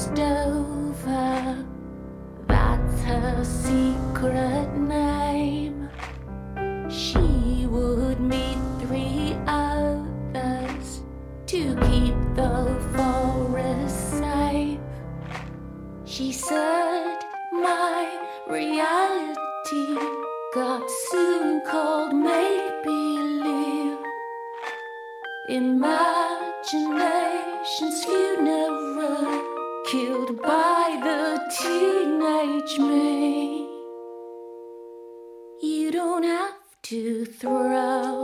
crossed over. That's her secret name. She would meet three others to keep the forest safe. She said my reality got soon called make-believe. Imagination's funeral, killed by the teenage me. You don't have to throw